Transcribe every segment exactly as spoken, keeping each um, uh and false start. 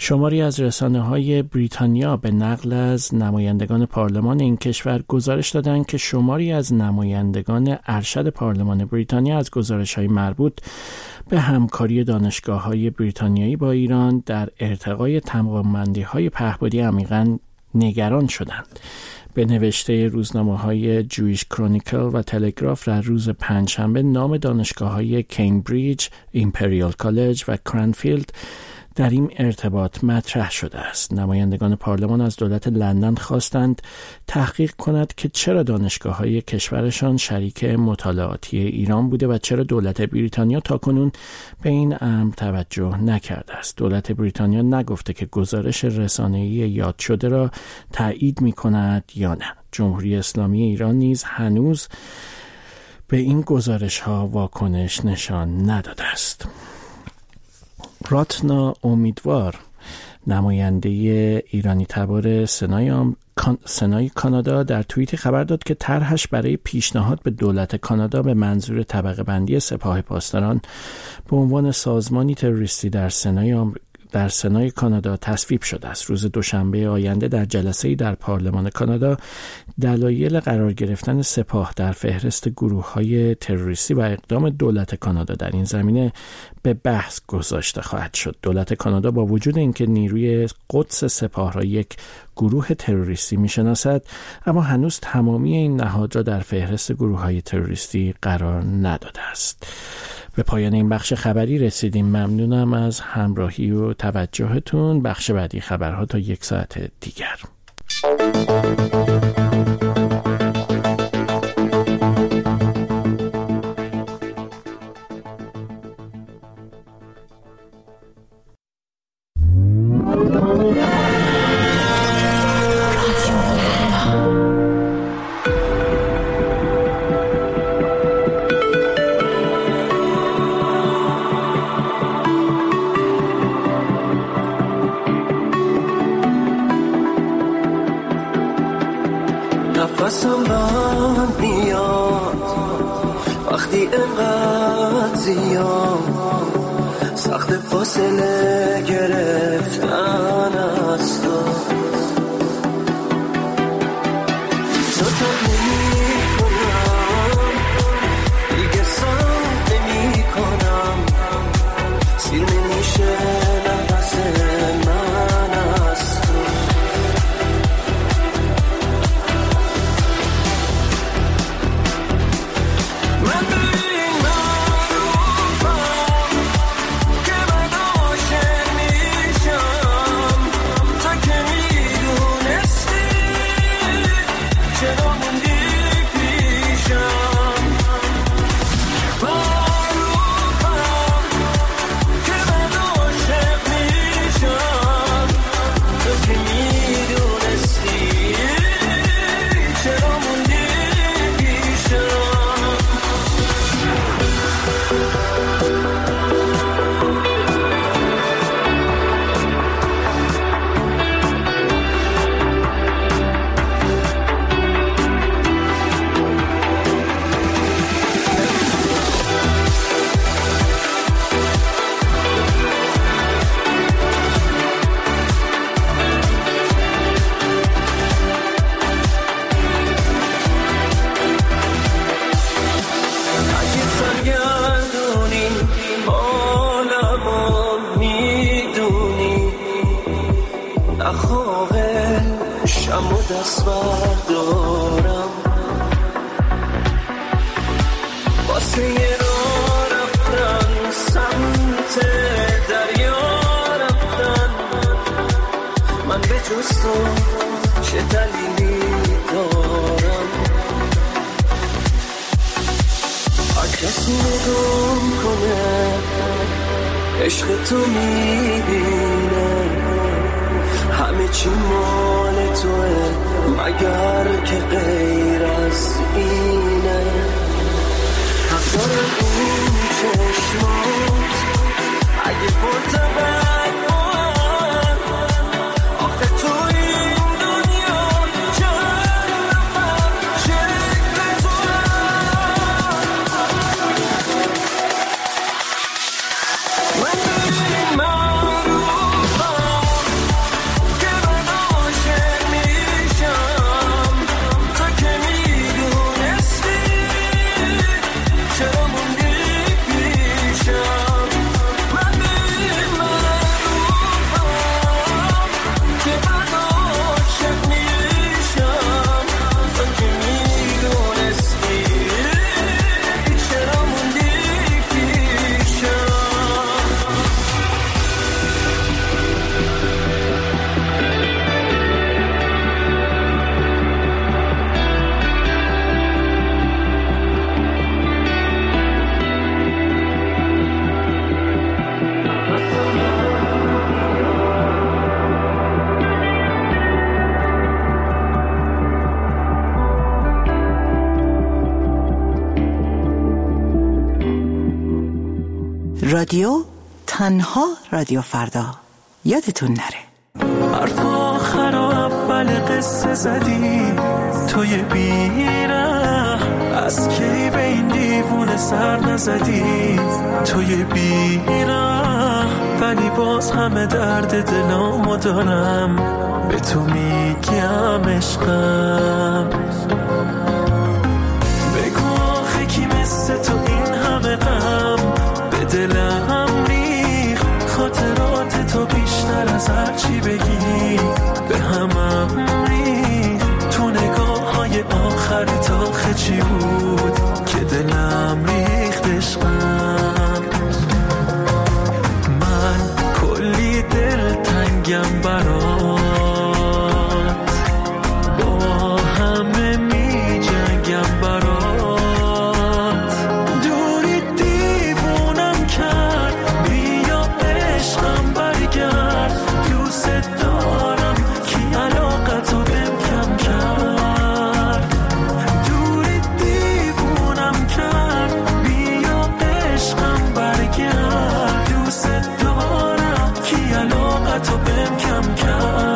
شماری از رسانه‌های بریتانیا به نقل از نمایندگان پارلمان این کشور گزارش دادند که شماری از نمایندگان ارشد پارلمان بریتانیا از گزارش‌های مربوط به همکاری دانشگاه‌های بریتانیایی با ایران در ارتقای توانمندی‌های پهپادی عمیقاً نگران شدند. به نوشته روزنامه‌های جویش کرونیکل و تلگراف در روز پنجشنبه نام دانشگاه‌های کمبریج، ایمپریال کالج و کرانفیلد در این ارتباط مطرح شده است. نمایندگان پارلمان از دولت لندن خواستند تحقیق کند که چرا دانشگاه‌های کشورشان شریک مطالعاتی ایران بوده و چرا دولت بریتانیا تاکنون به این امر توجه نکرده است. دولت بریتانیا نگفته که گزارش رسانه‌ای یاد شده را تایید می‌کند یا نه. جمهوری اسلامی ایران نیز هنوز به این گزارش‌ها واکنش نشان نداده است. راتنا امیدوار، نماینده ایرانی تبار سنای, آم... سنای کانادا، در توییتی خبر داد که طرحش برای پیشنهاد به دولت کانادا به منظور طبقه بندی سپاه پاسداران به عنوان سازمانی تروریستی در سنای آم... در سنای کانادا تصویب شده است. روز دوشنبه آینده در جلسه‌ای در پارلمان کانادا دلایل قرار گرفتن سپاه در فهرست گروه‌های تروریستی و اقدام دولت کانادا در این زمینه به بحث گذاشته خواهد شد. دولت کانادا با وجود اینکه نیروی قدس سپاه را یک گروه تروریستی می‌شناسد، اما هنوز تمامی این نهاد را در فهرست گروه‌های تروریستی قرار نداده است. به پایان این بخش خبری رسیدیم. ممنونم از همراهی و توجهتون. بخش بعدی خبرها تا یک ساعت دیگر. نفسم بند میاد وقتی اینقدر زیاد سخت فاصله گرفتن از تو زودت نمی کنم دیگه سم نمی کنم سیر نمیشه نفس من از تو من به این معروفم که من عاشق میشم تا که میدونستی چرا موندی پیشم معروفم که من عاشق میشم تا که میدونستی چرا موندی پیشم اگه سرگردونی حالمو میدونی نخواهه شم و دست بردارم واسه یه راه رفتن سمت دریا رفتن من به جز تو چه دلیلی دارم هر کسی نگم کنه عشق تو میبینه همه چی مال توه مگر که غیر از اینه حضارم این چشمات اگه پرتبک بار آخه تو این دنیا چند نفر شکل تو من به این معروفم رادیو، تنها رادیو فردا. یادتون نره. حرف آخر و اول قصه زدی توی بیره، از کی به این دیوونه سر نزدی توی بیره، ولی باز همه درد دلامو دارم به تو میگم عشقم. بگو آخه کی مثل تو این همه غم به دلم ریخ، خاطرات تو بیشتر از هر چی بگی به همم ریخ. تو نگاه های آخر تا چی بود که دلم ریخت عشقم. من کلی دل تنگم برات، با همه می جنگم برات. دوری دیوونم کرد، بیا عشقم برگرد. دوست دارم کی علاقتو بهم کم کرد. دوری دیوونم کرد، بیا عشقم برگرد. دوست دارم کی علاقتو بهم کم کرد.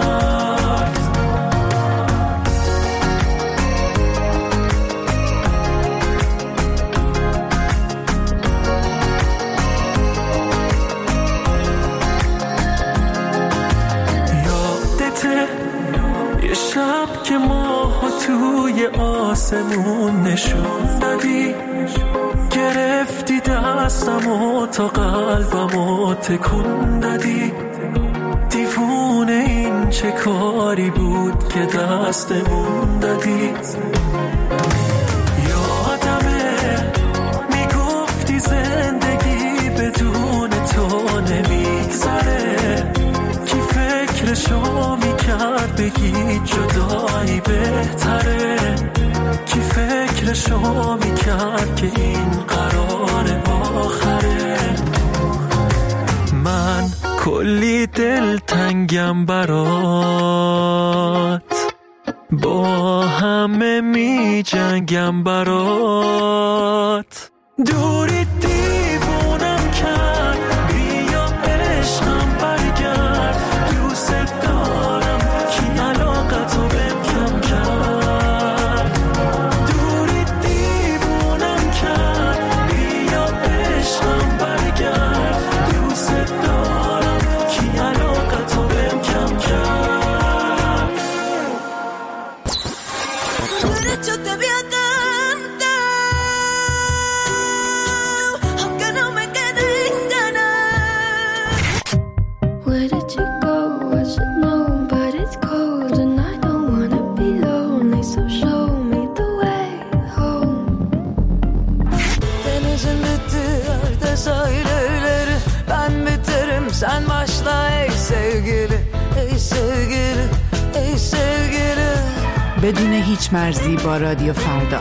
یادته یه شب که ماها توی آسمون نشون دادی، گرفتی دستم و تا قلبم و تکون دادی. دیوونه این چه کاری بود که دستمون دادی. یادمه میگفتی زندگی بدون تو نمیگذره، کی فکرشو میکرد بگی جدایی بهتره، کی فکرشو میکرد که این قرار آخره. من کلی دل تنگم برات، با همه می جنگم برات. دوری دیوونم کرد، بیا عشقم برگرد. دوست دارم کی علاقتو بهم کم کرد. دوری دیوونم کرد، بیا عشقم برگرد. دوست دارم کی علاقتو بهم کم کرد. Where did you go? I should know, but it's cold and I don't wanna be lonely, so show me the way home. Denizin bittiği yerde sahilleri, ben biterim sen başla ey sevgili, ey sevgili, ey sevgili. بدون هیچ مرزی با رادیو فردا.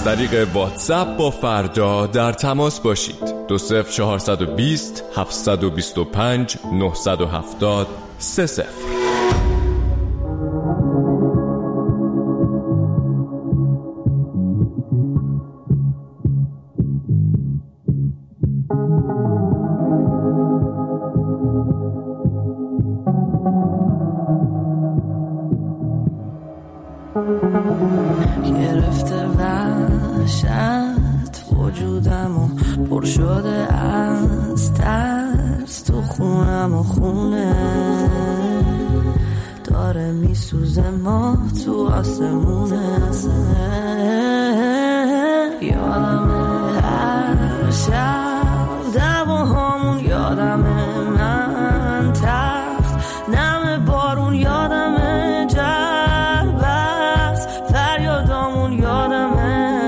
از طریق واتساپ با فردا در تماس باشید. دو صفر چهارصد و بیست هفتصد و بیست و پنج نهصد و هفتاد سه صفر. گرفته وحشت وجودم و پر شده از ترس، تو خونم و خونه داره میسوزه، ما تو آسمونه. یادمه هر شب دعواهامون، یادمه من تخت نم بارون، یادمه جربست فریادامون، یادمه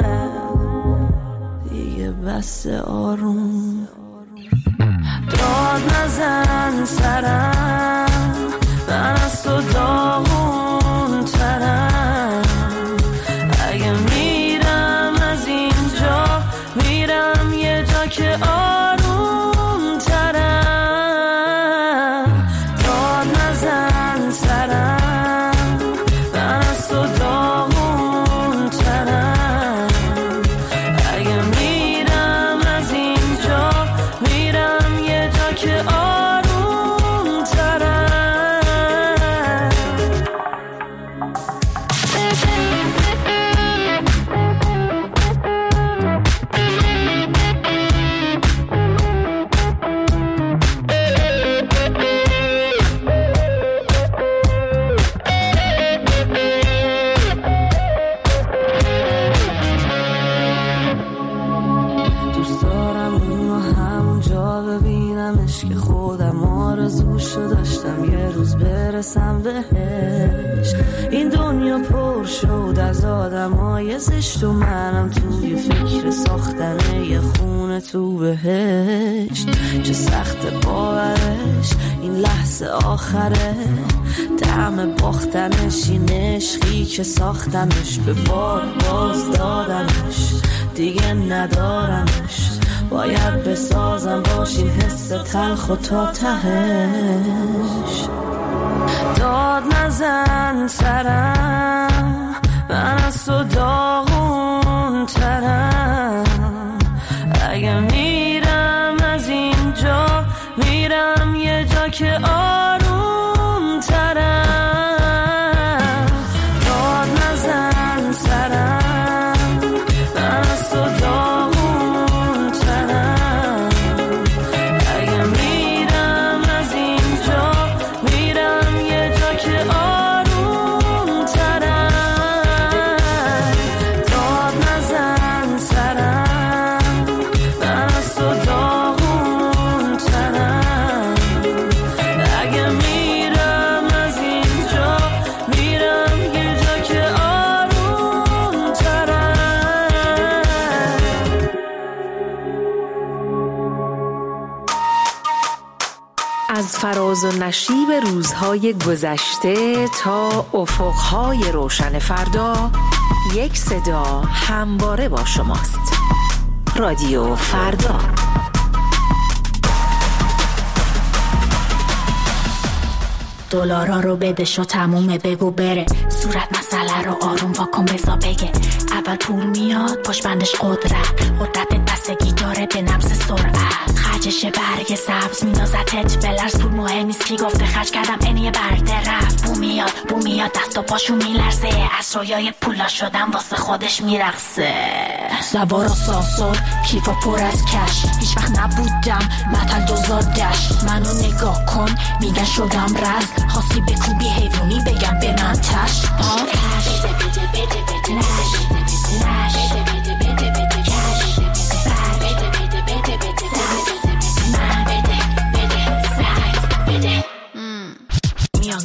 دیگه بس آروم. داد نزن سرم، من از تو داغون ترم. اگه میرم از اینجا، میرم یه جا که آروم ترم. داد نزن سرم، من از تو داغون ترم. اگه میرم از اینجا، میرم یه جا که آروم ترم. دوست دارم اونو همونجا ببینمش که خودم آرزوشو داشتم یه روز برسم بهش. این دنیا پر شد از آدمای زشت و منم توی فکر ساختن یه خونه تو بهشت. چه سخت باورش این لحظه آخره، طعم باختنش این عشقی که ساختمش، به بار باز دادمش دیگه ندارمش. باید بسازم باشین حس تلخ و تا تهش. داد نزن سرم، من از تو داغون ترم. اگه میرم از اینجا، میرم یه جا که آروم ترم. داد نزن سرم، من از تو داغون ترم. اگه میرم از اینجا، میرم یه جا که آروم ترم. داد نزن سرم، من از تو داغون ترم. اگه میرم از اینجا، میرم یه جا که آروم ترم. از فراز و نشیب روزهای گذشته تا افقهای روشن فردا، یک صدا همواره با شماست. رادیو فردا. دلارا رو بدش و تمومه بگو بره، صورت مسئله رو آروم واکن بزا بگه. اول پول میاد پشت بندش قدرت، قدرت بستگی داره به نبض سرعت. خرجش برگ سبز میندازتت بلرز، پول مهم نیست کی گفته خرج کردم اینیه برگ رفت. بو میاد بو میاد دست و پاشو میلرزه، از رویای پولا شدم واسه خودش میرقصه. سوار آسانسور کیفا پر از کش، هیچ وقت نبودم متل دوزار دش. منو نگاه کن میگن شدم رز، خواستی بکوبی حیوانی بگم به من تش. ها بده بده بده بده نش، نش بده بده بده بده کش، بده بده بده بده بده من بده بده سعی بده. میان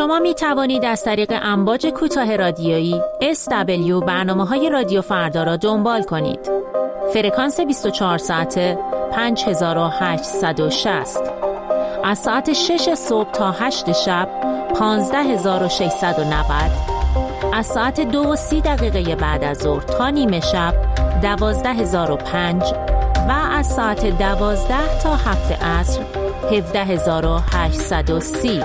شما می توانید از طریق امواج کوتاه رادیویی اس دبلیو برنامه‌های رادیو فردا را دنبال کنید. فرکانس بیست و چهار ساعته پنج هزار و هشتصد و شصت. از ساعت شش صبح تا هشت شب پانزده هزار و ششصد و نود. از ساعت دو و سی دقیقه بعد از ظهر تا نیمه شب دوازده هزار و پنج و از ساعت دوازده تا هفت عصر هفده هزار و هشتصد و سی.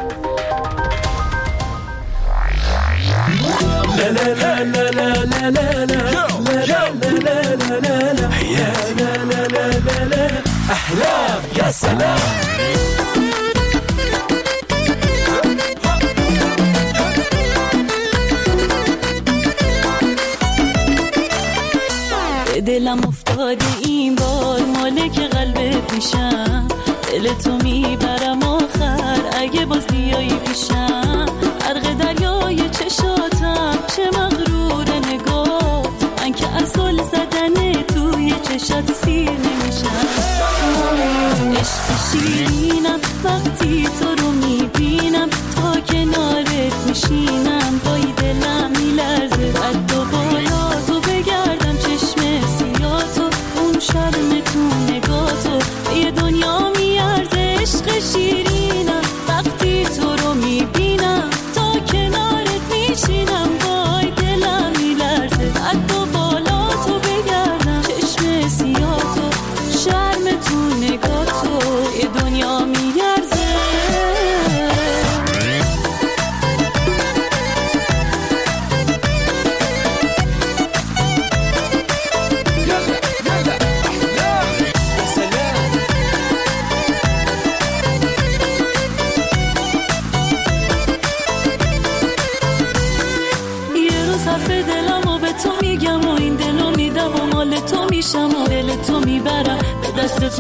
احلام یا سلام. دلم افتاده این بار مالک قلبت میشم، دل تو میبرم آخر اگه باز بیایی پیشم. غرق دریای چشاتم چه مغرور نگات، من که اصل زدن توی چشات سیر نمیشم. عشق شیرینم وقتی تو رو میبینم، تا کنارت میشینم پای دلم میلرزه. قد و بالا تو بگردم چشم سیاتو، اون شرم تو نگاتو یه دنیا میارزه. عشق شیرینم وقتی تو رو میبینم، تا کنارت میشینم پای دلم میلرزه. قد و بالا تو بگردم چشم سیاتو، شرم تو نگاتو یه دنیا میارزه. و دل تو میبرم به دستت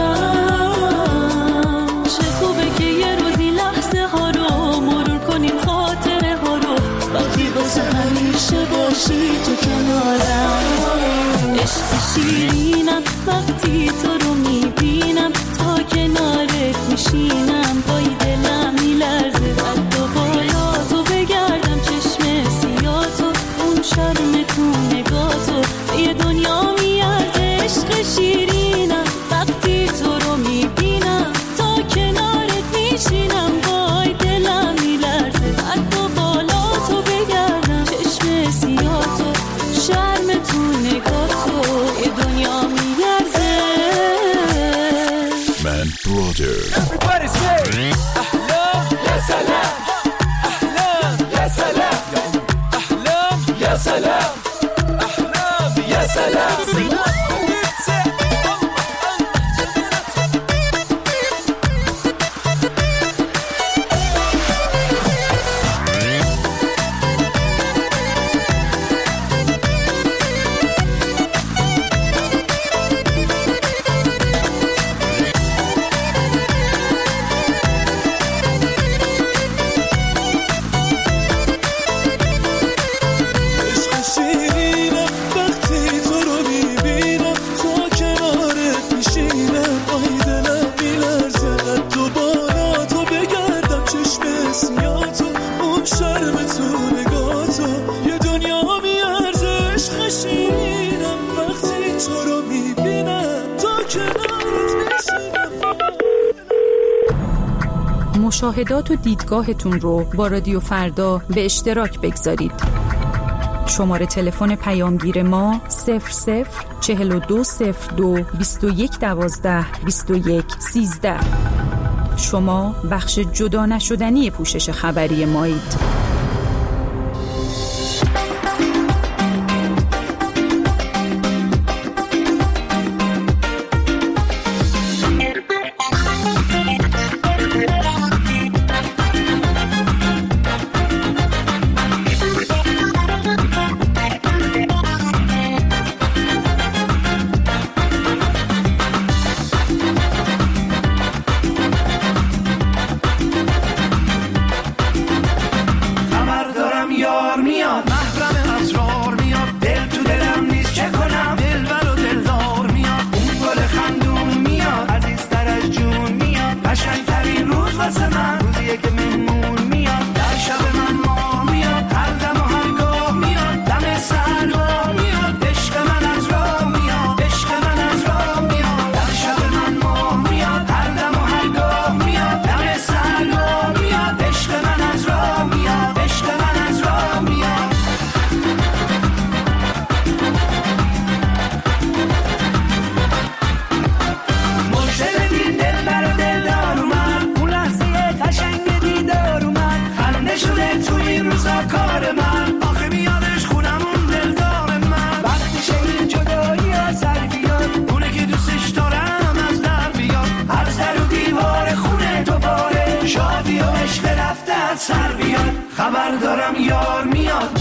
میارم. چه خوبه که یه روزی لحظه ها رو مرور کنیم، خاطره ها رو، وقتی واسه همیشه باشی تو کنارم. عشق شیرینم وقتی تو رو میبینم، تا کنارت میشینم پای دلم میلرزه. قد و بالا تو بگردم چشم سیاتو، اون شرم تو نگاتو یه دنیا عشق شیرینم وقتی تو رو میبینم، تا کنارت میشینم وای دلم میلرزه. قد و بالا تو بگردم چشم سیاتو، شرم تو نگاتو یه دنیا میارزه. من برادر. Everybody say احلام یا سلام، احلام یا سلام، احلام یا سلام، احلام یا سلام. مشاهدات و دیدگاهتون رو با رادیو فردا به اشتراک بگذارید. شماره تلفن پیامگیر ما صفر صفر چهل و دو صفر دو بیست و یک دوازده بیست و یک سیزده. شما بخش جدا نشدنی پوشش خبری مایید. از سر بیاد، خبر دارم یار میاد.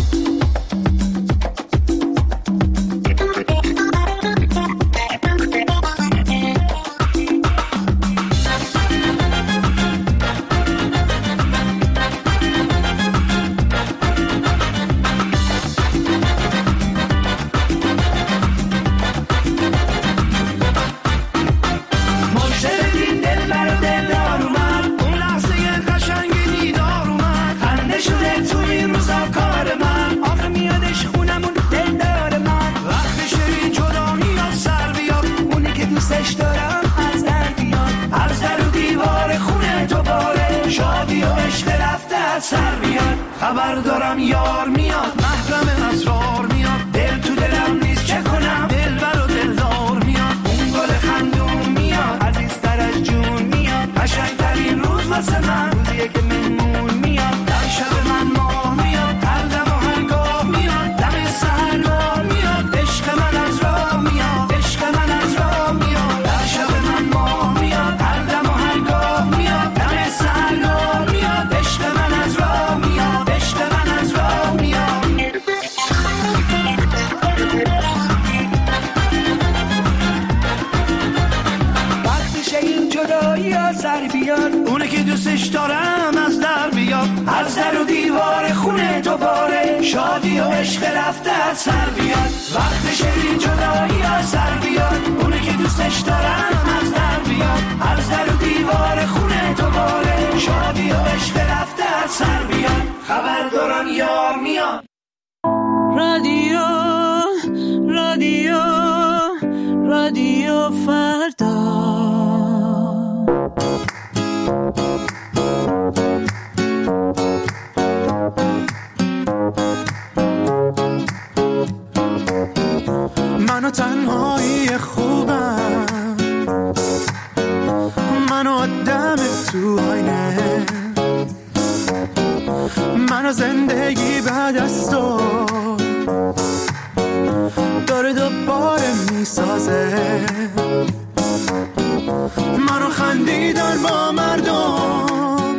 سر بیاد، خبر دارم یار میاد، محرم اسرار میاد، دل تو دلم نیست چه کنم، دل بر و دلدار میاد، اون گل خندون میاد، عزیزتر از جون میاد، قشنگترین روز واسه من روزیه که مهمون میاد، در شب من ماه میاد، هر دم و هر گاه میاد، دم سحرگاه میاد، عشق من از راه میاد، عشق من از راه میاد، در شب من ماه میاد، هر دم و هر گاه میاد، دم سحرگاه میاد، عشق من از راه میاد، عشق من از راه میاد. وقتی شه این جدایی ها سر بیاد، اونه که دوستش دارم از در بیاد، از در و دیوار خونه دوباره شادی و عشق رفته از سر بیاد. وقتی شه این جدایی ها سر بیاد، اونه که دوستش دارم از در بیاد، از در و دیوار خونه دوباره شادی و عشق رفته از سر بیاد، خبر دارم یار میاد. رادیو رادیو رادیو فردا. منو تنهایی خوبم، منو آدم تو آینه، منو زندگی بعد از تو داره دوباره میسازه، منو خندیدن با مردم،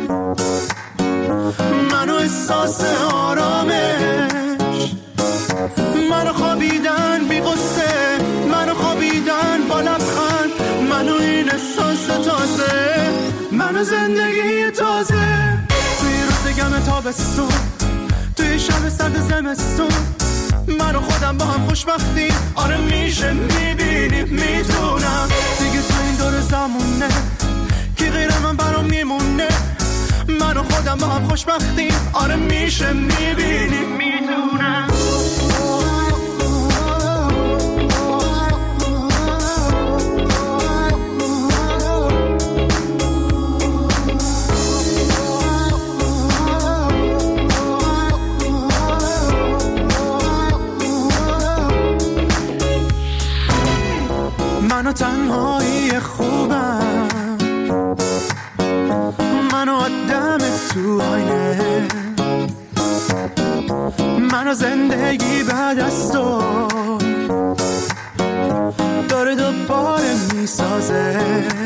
منو احساس آرامش، منو خوابیدن بی غصه، منو خوابیدن با لبخند، منو این احساس تازه، منو زندگی تازه، توی روز گم تابستون، توی شب سرد زمستون، من و خودم با هم خوشبختیم، آره میشه میبینیم میتونم دیگه تو این دور زمونه کی غیر من برام میمونه، من و خودم با هم خوشبختیم، آره میشه میبینیم میتونم. منو تنهایی خوبم، منو آدم تو آینه، منو زندگی بعد از تو داره دوباره میسازه،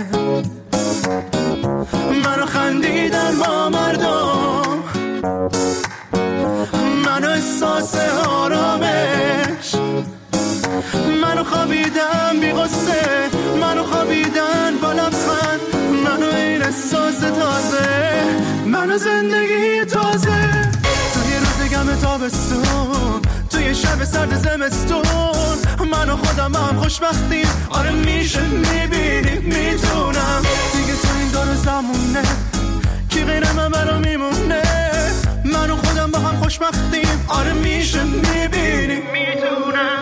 منو خندیدن با مردم، منو احساس آرامش، منو خوابیدن بی غصه، منو خوابیدن با لبخند، منو این احساس تازه، منو زندگی تازه، توی روز گم تابستون، توی شب سرد زمستون، منو خودم هم خوشبختیم، آره میشه میبینیم میتونم دیگه تو این دور زمونه کی غیر من برام میمونه، منو خودم با هم خوشبختیم، آره میشه میبینیم میتونم.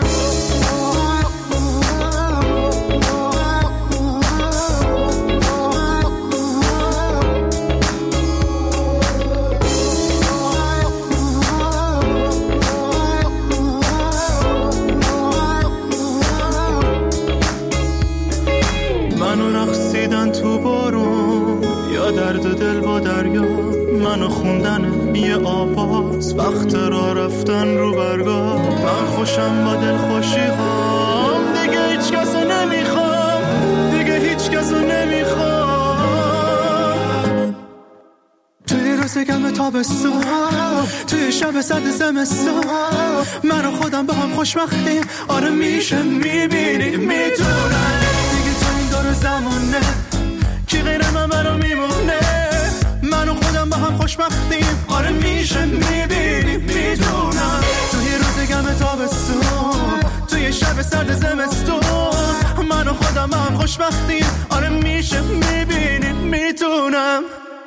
تو بارون یا درد دل با دریا، منو خوندن یه آواز، وقت را رفتن رو برگاه، من خوشم با دل خوشی هام، دیگه هیچ کسو نمیخوام، دیگه هیچ کسو نمیخوام، توی روز گرم تابستون، توی شب سرد زمستون، من و خودم با هم خوشبختیم. آره میشه میبینی میدونم دیگه تو این دور زمونه کی غیر من منو میمونه. من و خودم با هم خوشبختیم. آره میشه میبینی میدونم توی روز گرم تابستون، توی شب سرد زمستون، من و خودم با هم خوشبختیم. آره میشه میبینی میدونم.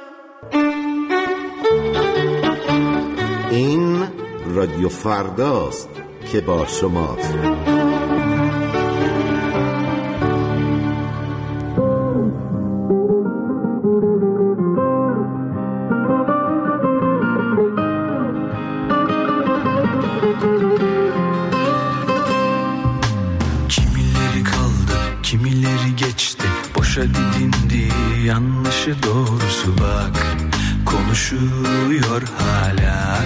این رادیو فرداست که با شماست. Kimileri kaldı, kimileri geçti, boşa didindi, yanlışı doğrusu bak, konuşuyor hala.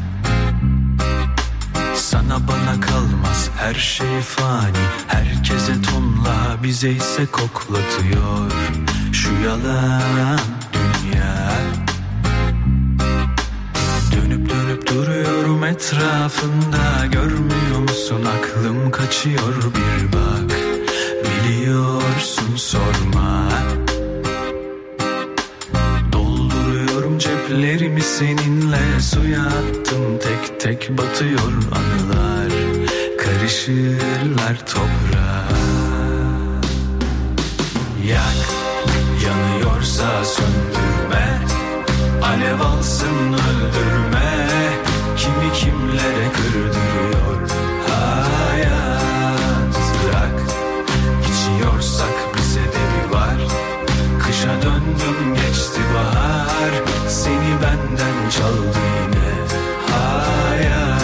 Sana bana kalmaz her şey fani, herkese tonla bize ise koklatıyor şu yalan dünya. Dönüp dönüp duruyorum etrafında, görmüyor musun aklım kaçıyor bir bak, biliyorsun sorma. Dolduruyorum ceplerimi seninle, suya attım tek tek batıyor anılar, karışırlar toprağa. Yak, yanıyorsa söndürme, alev alsın öldürme, kimi kimlere kırdırıyor hayat. Bırak, içiyorsak bir sebebi var, kışa döndüm geçti bahar, seni benden çaldı yine hayat.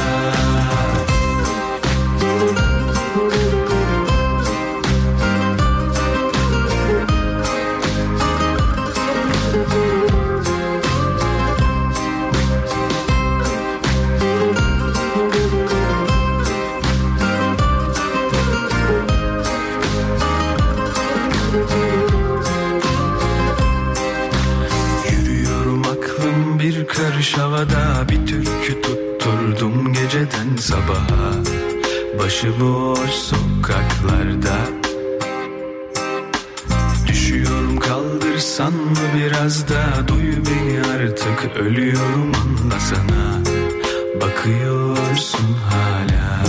Karış havada bir türkü tutturdum geceden sabaha, başıboş sokaklarda. Düşüyorum kaldırsan mı biraz da, duy beni artık ölüyorum anlasana, bakıyorsun hala.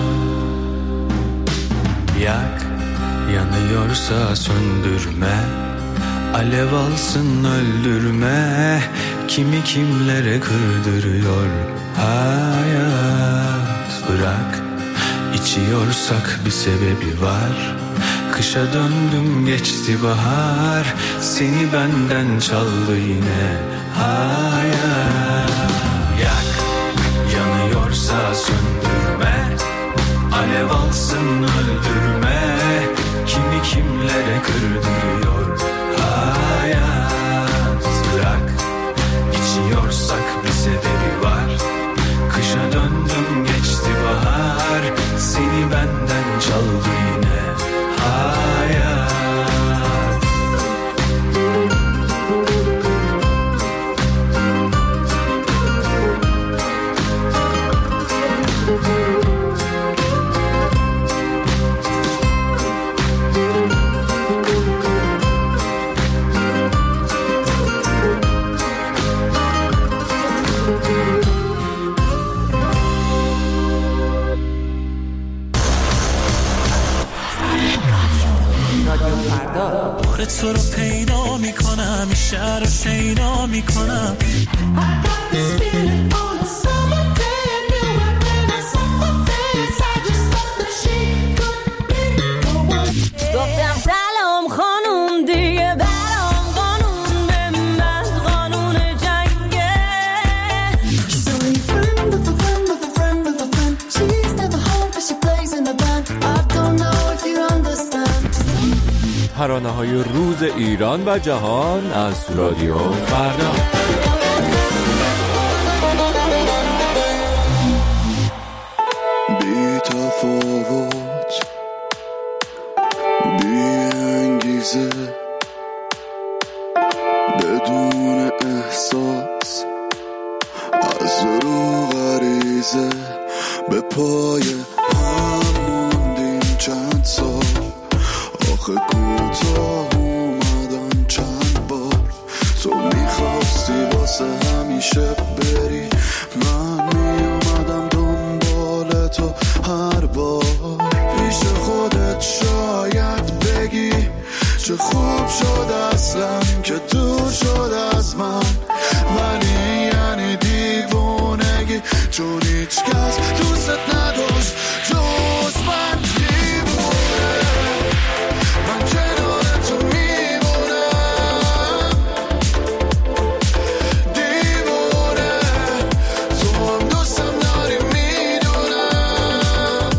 Yak, yanıyorsa söndürme, alev alsın öldürme, kimi kimlere kırdırıyor hayat. Bırak, içiyorsak bir sebebi var, kışa döndüm geçti bahar, seni benden çaldı yine hayat. Yak, yanıyorsa söndürme, alev alsın öldürme, kimi kimlere kırdırıyor hayat. Bırak, içiyorsak bir sebebi var, kışa döndüm geçti bahar, seni benden çaldı yine hayat. تو رو پیدا میکنم، این شهر رو شیدا میکنم. گفتم سلام خانوم دیگه برام قانون به من قانون جنگه. She's only friend of a friend of a friend of a friend. She's never home but she plays in the band. I don't know if you understand. ترانه‌های روز ایران و جهان از رادیو فردا. بی تفاوت، بی انگیزه، بدون احساس، لحظه به پای هم موندیم چند سال، آخه کوتاه اومدن چند بار. تو میخواستی واسه همیشه بری، من میومدم دنبال تو هر بار. پیش خودت شاید بگی چه خوب شد اصلا که دور شد از من، ولی یعنی دیوونگی، چون هیچ کس دوست نداشت جز من. دیوونه من کنار تو میمونم، دیوونه تو هم دوستم داری میدونم،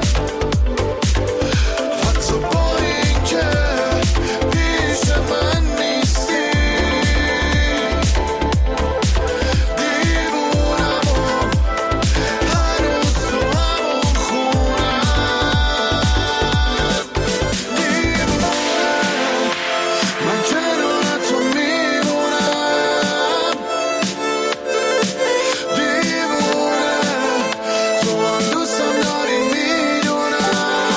حتی با این که پیش من نیستی. دیوونم و هنوز تو همون خونم، دیوونه من کنار تو میمونم، دیوونه تو هم دوستم داری میدونم.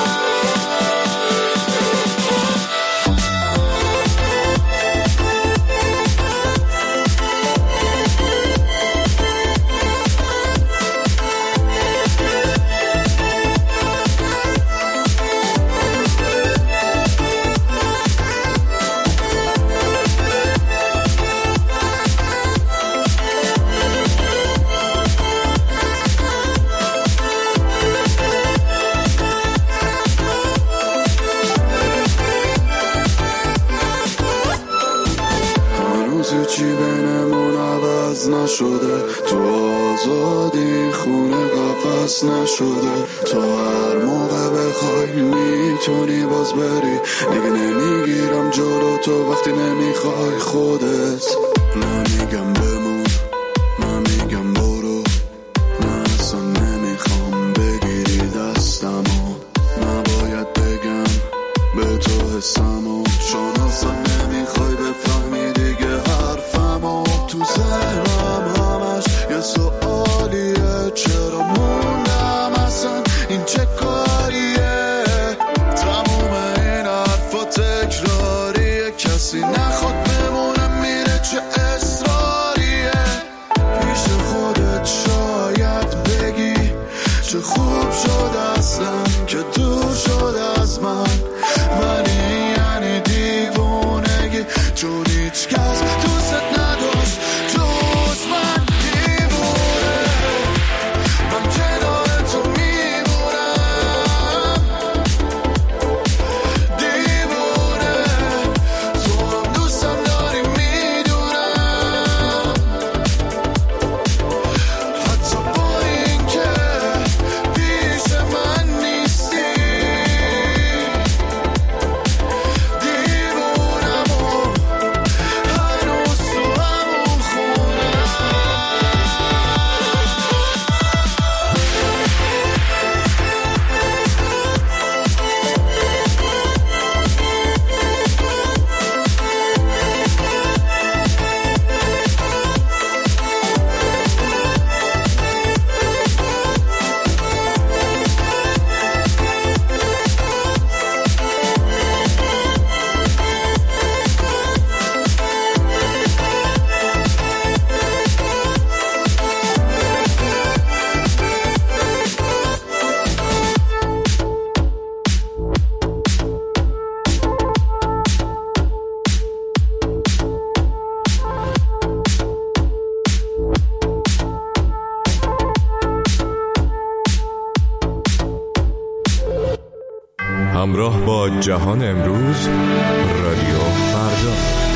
هنوز هیچی بینمون عوض نشده، تو آزادی خونه قفص نشده. تو هر موقع بخوای میتونی باز بری، دیگه نمیگیرم جلو تو وقتی نمیخوای خودت. نمیگم بمون، نمیگم برو، نه اصلا نمیخوام بگیری دستمو. نباید بگم به تو حسمو، چون اصلا نمیخوای بفهمی دیگه حرفمو. تو ذهنم همش یه سوالیه، چرا موندم اصلا این چه کاریه؟ تموم این حرفا تکراریه، کسی نخواد بمونه میره، چه اصراریه. پیش خودت شاید بگی چه خوب شد اصلا که دور شد از من، ولی یعنی دیوونگی، چون هیچ کس دوست نداشت جز من. دیوونه من کنار تو میمونم، دیوونه تو هم دوستم داری میدونم، حتی با این که پیش من نیستی. دیوونم و هنوز تو همون خونم. همراه با جهان امروز، رادیو فردا.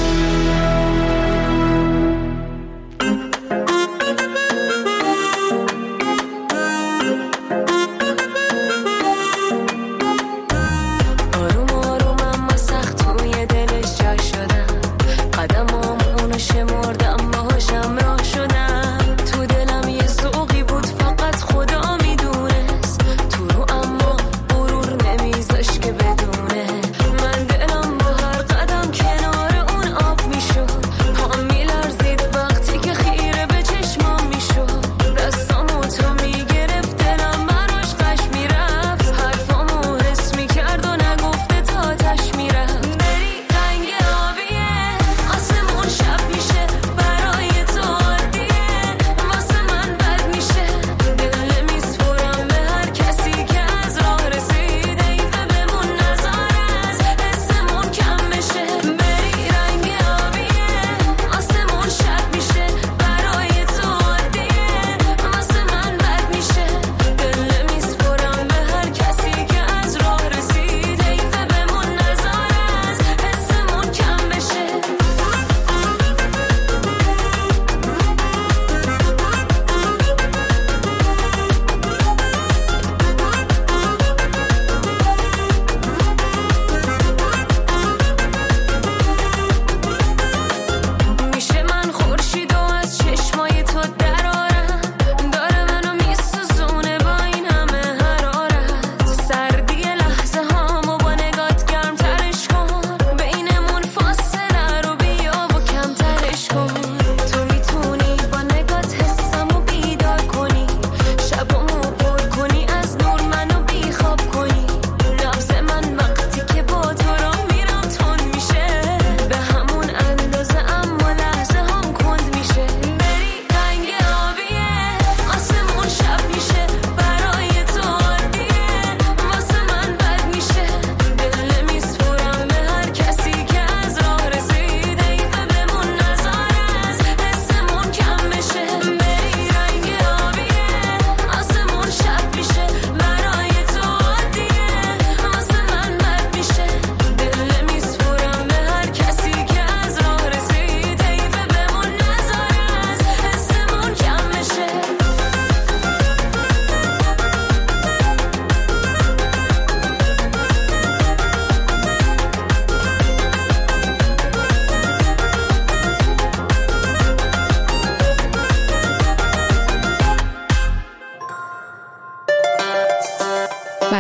آروم آروم اما سخت توی دلش جا شدم، قدمامونو شمردم باهاشم راه شدم. تو دلم یه ذوقی بود فقط خدا میدونست، تو رو اما غرور نمیذاش که بدونه. من دلم با هر قدم کنار اون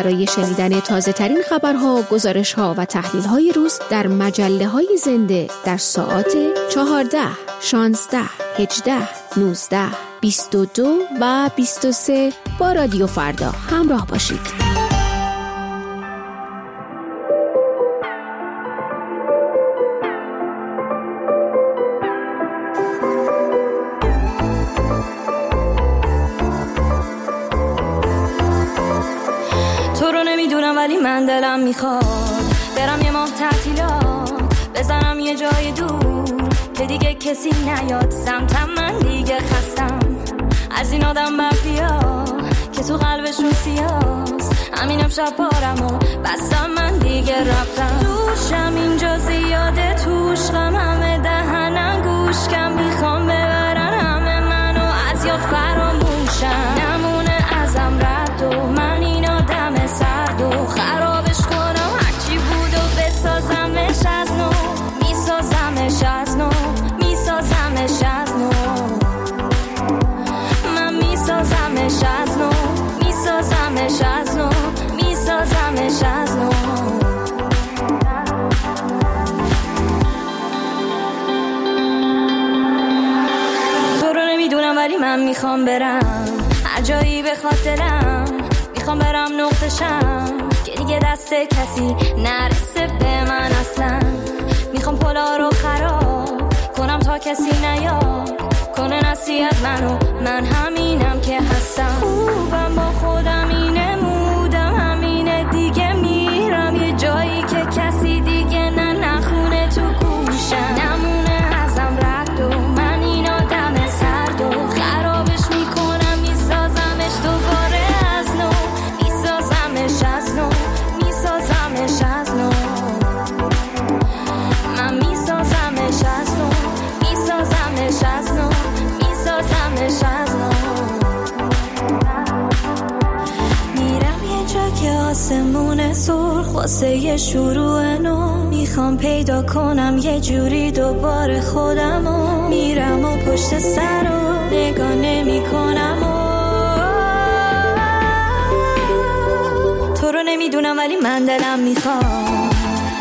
برای شنیدن تازه ترین خبرها، گزارشها و تحلیل های روز در مجله های زنده در ساعات چهارده، شانزده، هجده، نوزده، بیست و دو و بیست و سه با رادیو فردا همراه باشید. ولی من دلم میخواد برم یه ماه تعطیلات، بزنم یه جای دور که دیگه کسی نیاد سمتم. من دیگه خستم از این آدم مافیا که تو قلبشون سیاست. همین امشب بارم و بستم، من دیگه رفتم. دوشم اینجا زیاده، توش غم همه دهنم گوش کم، میخوام ببرن همه منو از یاد فراموشم. نمونه ازم رد و من این آدم سرد و خرابش کنم، هرچی بود و بسازمش از نو، میسازمش از نو، میسازمش از نو، من میسازمش از نو، میسازمش از نو، میسازمش از نو. تو رو نمیدونم ولی من میخوام برم هر جایی بخواد دلم، میخوام برم نقطشم که دیگه دست کسی نرسه به من اصلا. میخوام پلا رو خراب کنم تا کسی نیاد کنه نصیحت منو، من همینم که هستم. خوبم با خودم اینه، مودم همینه دیگه، میرم یه جایی که کسی دیگه نه نخونه تو گوشم. نمونه ازم رد و من این آدم سرد و خرابش میکنم، میسازمش دوباره از نو، میسازمش از نو، میسازمش از نو، من میسازمش از نو، میسازمش از نو، میسازمش از نو. میرم یه جا که آسمون سرخ واسه یه شروع نو، میخوام پیدا کنم یه جوری دوباره خودمو. میرم و پشت سر رو نگاه نمی کنم و تو رو نمیدونم ولی من دلم میخوام.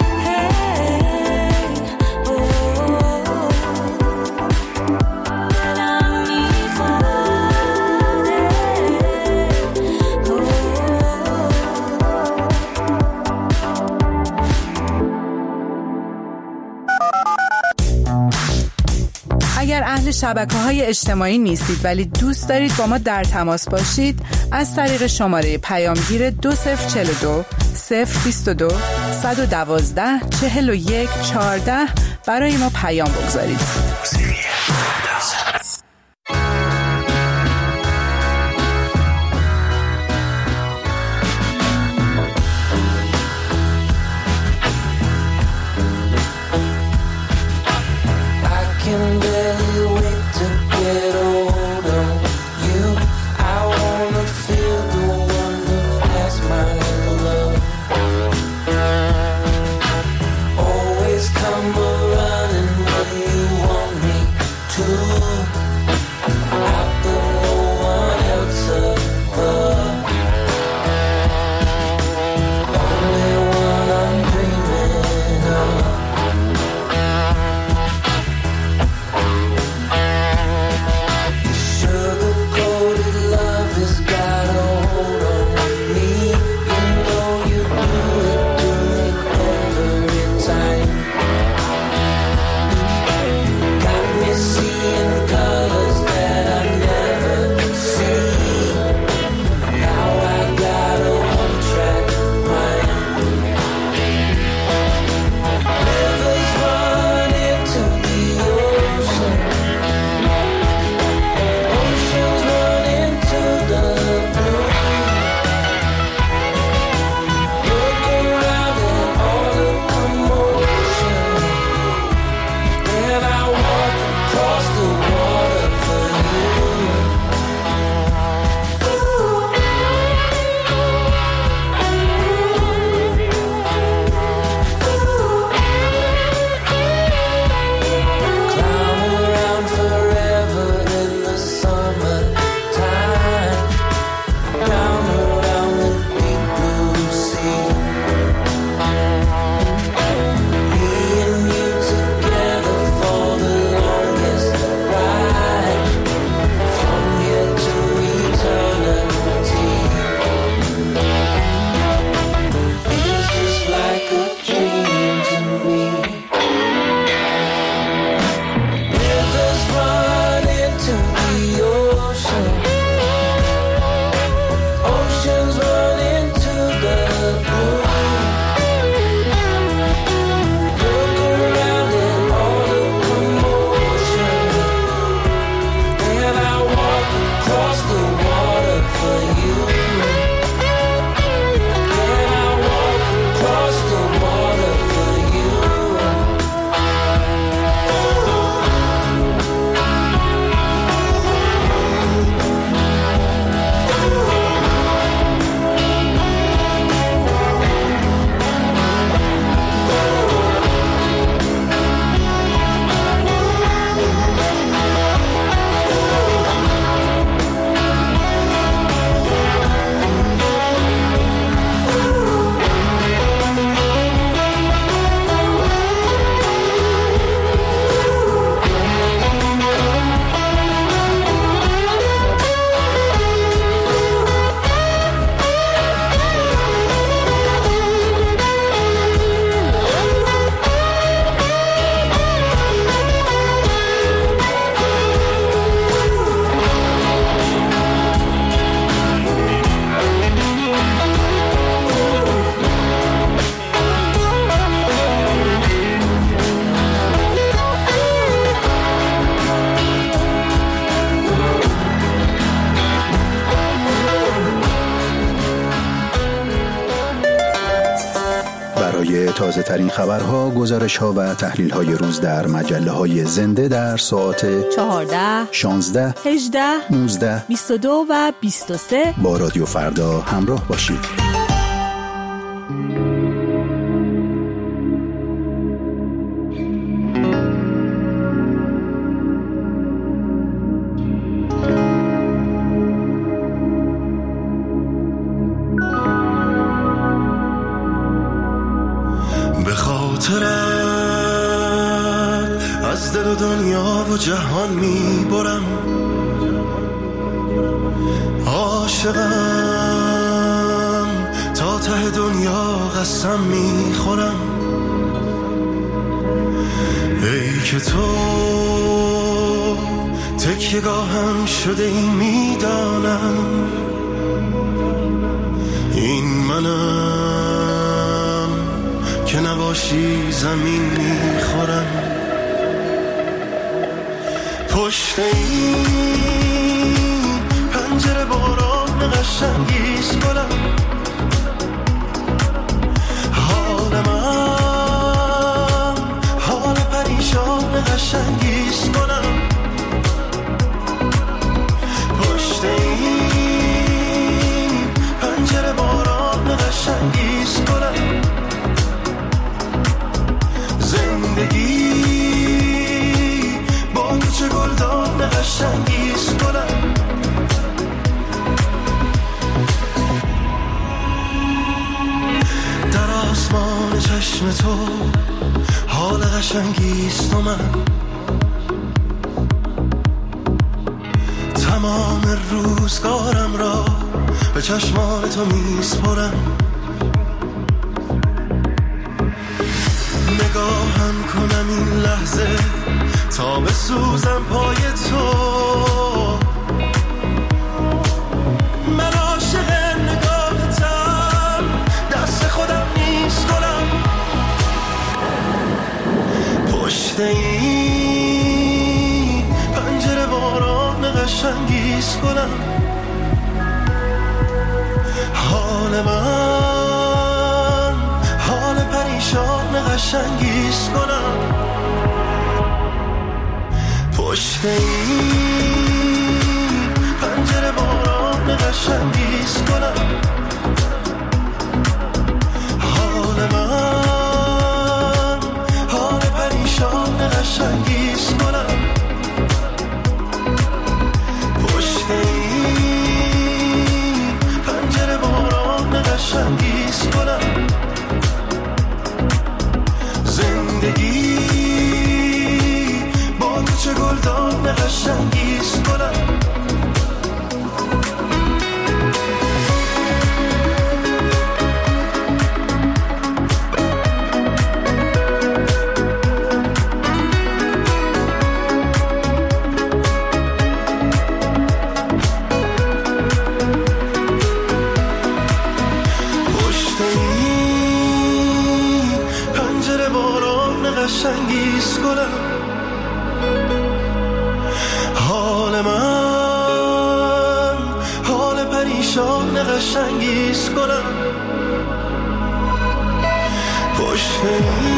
اگر اهل شبکه‌های اجتماعی نیستید ولی دوست دارید با ما در تماس باشید، از طریق شماره پیامگیر دو صفر چهل و دو صفر بیست و دو صد و دوازده چهل و یک چهارده برای ما پیام بگذارید. Come running when you want me. برای تازه ترین خبرها، گزارش ها و تحلیل های روز در مجله های زنده در ساعت چهارده، شانزده، هجده، نوزده، بیست و دو و بیست و سه با رادیو فردا همراه باشید. از دل و دنیا و جهان می برم، عاشقم تا ته دنیا قسم می خورم. ای که تو تکیه‌گاهم شده ای می دانم، این منم که نباشی زمین می خورم. پشت این پنجره باران قشنگیست گلم، حال من حال پریشان قشنگیست گلم. پشت این پنجره باران قشنگیست گلم. زندگی چه گلدان قشنگیست گلم. در آسمان چشم تو حال قشنگیست و من تمام روزگارم را به چشمان تو میسپرم. نگاهم کنم این لحظه تا بسوزم پای تو، من عاشق نگاهتم، دست خودم نیست گلم. پشت این پنجره باران قشنگیست گلم. حال من حال پریشان قشنگیست گلم. پشت این پنجره باران قشنگیست گلم. حال من حال پریشان قشنگیست گلم. پشت این پنجره باران قشنگیست گلم. زندگی چه گلدان قشنگیست گلم. پشت این پنجره باران قشنگیست گلم. حال من حال پریشان قشنگیست گلم. پشت